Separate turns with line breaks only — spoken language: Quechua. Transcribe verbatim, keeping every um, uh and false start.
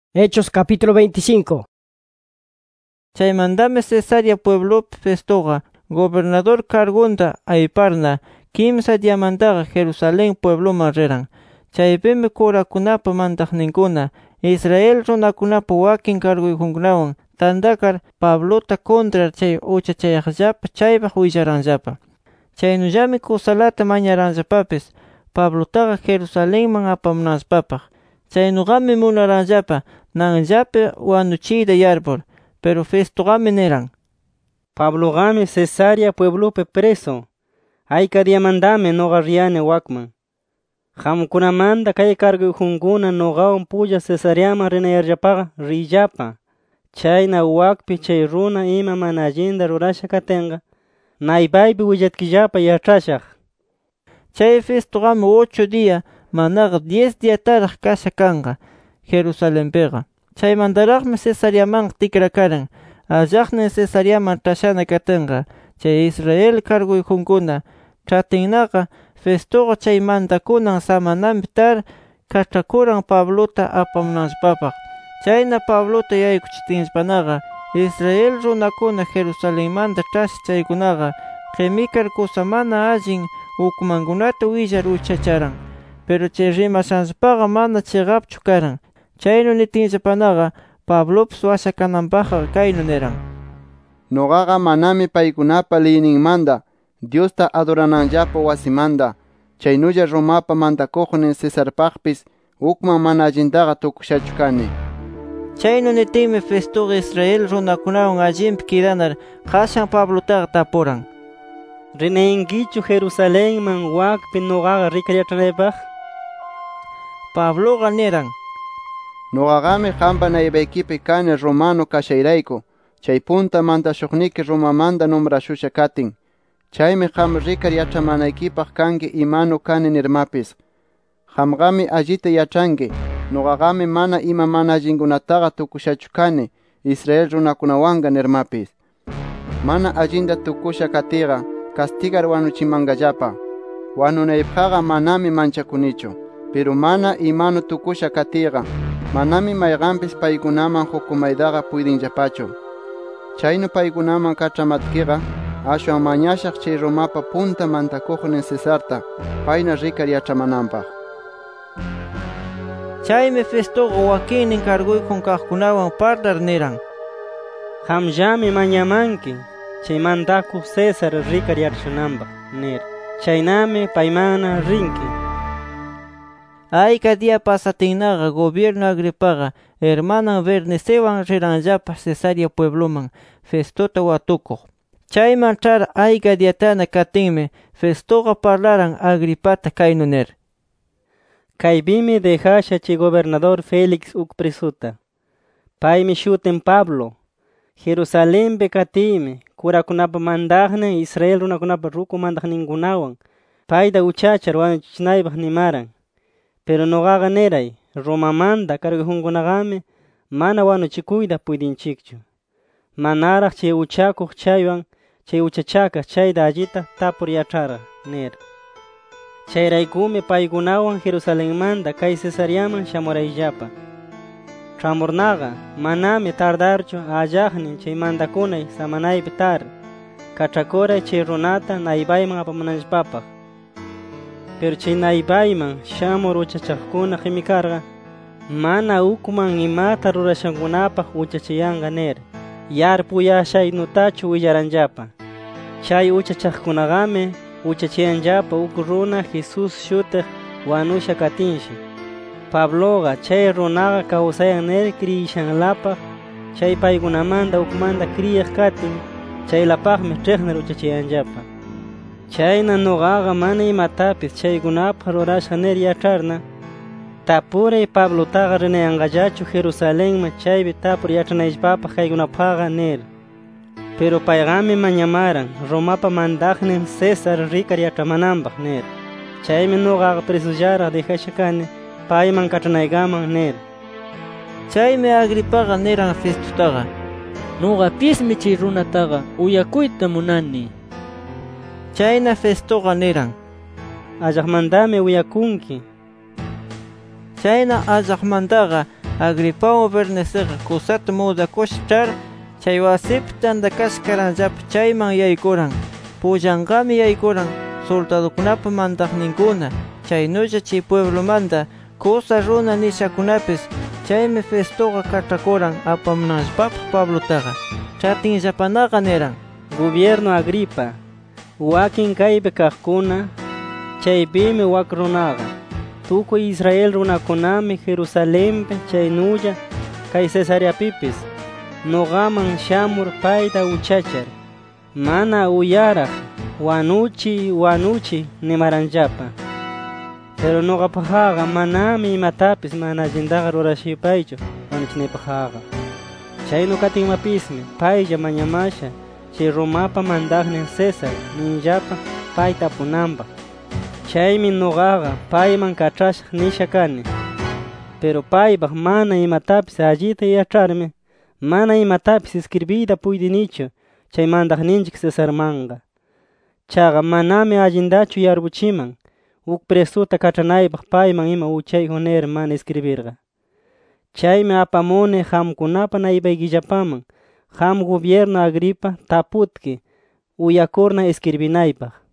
Hechos capítulo veinticinco.
Chaymandame Cesarea pueblopi Festoga, gobernador cargunda ayparna, quimsa diamandaga Jerusalén puebloman reran. Chaypimi curakunapa mandaqninkuna, Israel runakunapa wakin carguykunkunawan tandakar Pablota contra chay uchachayaqllapa chaypaq willaranllapa. Chaynullami kusalata mañaranllapapis Pablotaqa Jerusalénman apamunanllapapaq. Chaynugami munaranllapa nanllapi wanuchiyta yarpur, pero Festogami niran:
Pablogami Cesarea pueblopi preso, ayka diamandami noqa riyani wakman. Qamkunamanta kay carguykunkuna noqawan pulla Cesareaman rinayarllapaqa riyllapa. Chayna wakpi chay runa ima mana allinta rurasha katinqa, naypaypi willatkillapa yachashaq.
Chay Festogami ocho día manaqa diez diyataraq kasha kanqa Jerusalenpiqa. Chaymantaraqmi Cesareamanqa tikrakaran. Allaqnin Cesareaman tashana katinqa, chay Israel carguykunkuna chatinnaqa Festoqa chay mantakunan samananpi tar kach'akuran Pablota apamunanllapapaq. Chayna Pablota yaykuchitinllapanaqa, Israel runakuna Jerusalenmanta ch'asha chaykunaqa qimikar kusa mana allin ukmankunata willar uchacharan. Pero chay rimashanllapaqa mana chiqapchu karan. Chaynu nitinllapanaqa Pablopis washakananpaqqa kaynu niran:
Noqaqa manami paykunapa liyninmanta Diosta adorananllapa wasimanta, chaynulla Romapa mantakuqnin Cesarpaqpis ukman mana allintaqa tukushachu kani.
Chaynu nitinmi Festoqa Israel runakunawan allinpi kidanar qashan Pablotaqa tapuran:
¿Rinayankichu Jerusalenman wakpi noqaqa rikayachranaypaq?
Pabloqa niran:
Noqaqami qampa naypaykipi kani Romano kashayrayku, chay punta mantashuqniki Romamanta nombrashusha katin. Chaymi qam rikar yachramanaykipaq kanki imanu kani nirmapis. Qamqami allita yachanki, noqaqami mana ima mana allinkunataqa tukushachu kani Israel runakunawanqa nirmapis. Mana allinta tukusha katiqa castigar wanuchimanqallapa. Wanunaypaqqa manami manchakunichu, pero mana imanu tukusha katiqa manami mayqanpis paykunaman hukumaytaqa puydinllapachu. Chaynu paykunaman kach'amatkiqa ashwan mañashaq chay Romapa punta mantakuqnin Cesarta payna rikar yachramananpaq.
Chaymi Festoqa wakinnin carguykun kaqkunawan parlar niran:
Qamllami mañamanki chay mantakuq Cesar rikar yachrananpaq nir. Chaynami paymana rinki.
Ayka día pasatinnaqa gobierno Agripaqa hermanan Bernicewan riranllapa Cesarea puebloman Festota watukuq. Chayman ch'ar ayka diyatana katinmi Festoqa parlaran Agripata kaynu nir:
Kaypimi dejasha chay gobernador Felix uk presuta. Paymi shutin Pablo. Jerusalenpi katiymi kurakunapa mandaqnin Israel runakunapa ruku mandaqninkunawan payta uchachar wanuchichinaypaq nimaran. Pero noqaqa niray, Romamanta carguykunkunaqami mana wanuchikuyta puydinchikchu. Manaraq chay uchakuq chaywan chay uchachakaq chayta allita tapur yachara nir. Chayraykumi paykunawan Jerusalenmanta kay Cesareaman shamurayllapa. Ch'amurnaqa manami tardarchu allaqnin chay mantakunay samanaypi tar kach'akuray chay runata naypayman apamunanllapapaq. Pero chay naypayman shamur uchachaqkuna qimikarqa mana ukman imata rurashankunapaq uchachayanqa nir yarpuyashaynutachu willaranllapa. Chay uchachaqkunaqami uchachayanllapa uk runa Jesus shutiq wanusha katinshi. Pabloqa chay runaqa kawsayan nir kriyishanlapaq chay paykunamanta ukmanta kriyaq katin chaylapaqmi ch'iqnir uchachayanllapa. Chayna noqaqa mana imatapis chaykunapaq rurashqa nir yacharna, tapuray Pablotaqa rinayanqallachu Jerusalenman chaypi tapur yachranayllapapaq kaykunapaqqa nir. Pero payqami mañamaran Romapa mandaqnin Cesar rikar yachramananpaq nir. Chaymi noqaqa presullaraq dejasha kani payman kach'anaykaman nir.
Chaymi Agripaqa niran Festotaqa:
Nuqapismi chay runataqa uyakuyta munani.
Chayna Festoqa niran:
Allaqmantami uyakunki.
Chayna allaqmantaqa Agripa Bernace kusat mudakush char chay wasipta andakashkaranllap chayman yaykuran. Pullanqami yaykuran soldadokunapa mandaqninkuna, chaynulla chay pueblomanta kusa runa nishakunapis. Chaymi Festoqa kach'akuran apamunanllapapaq Pablotaqa. Chatinllapanaqa niran:
Gobierno Agripa, wakin kaypi kaqkuna, chaypimi wak runaqa, tukuy Israel runakunami Jerusalempi chaynulla kay Cesareapipis noqaman shamur payta uchachar, mana uyaraq wanuchi wanuchi nimaranllapa. Pero noqapaqqa manami imatapis mana allintaqa rurashipaychu wanuchinaypaqqa. Chaynu katinmapismi paylla mañamasha chay Romapa mandaqnin César ninllapa payta apunanpaq. Chaymi noqaqa payman kach'ashaq nisha kani. Pero paypaq mana imatapis allita yach'armi mana imatapis escribiyta puydinichu chay mandaqninchik Cesarmanqa. Chaqa manami allintachu yarpuchiman uk presuta kach'anaypaq payman ima uchayjun nir mana escribirqa. Chaymi apamuni qamkunapa naypaykillapaman qam gobierno Agripa taputki uyakurna escribinaypaq.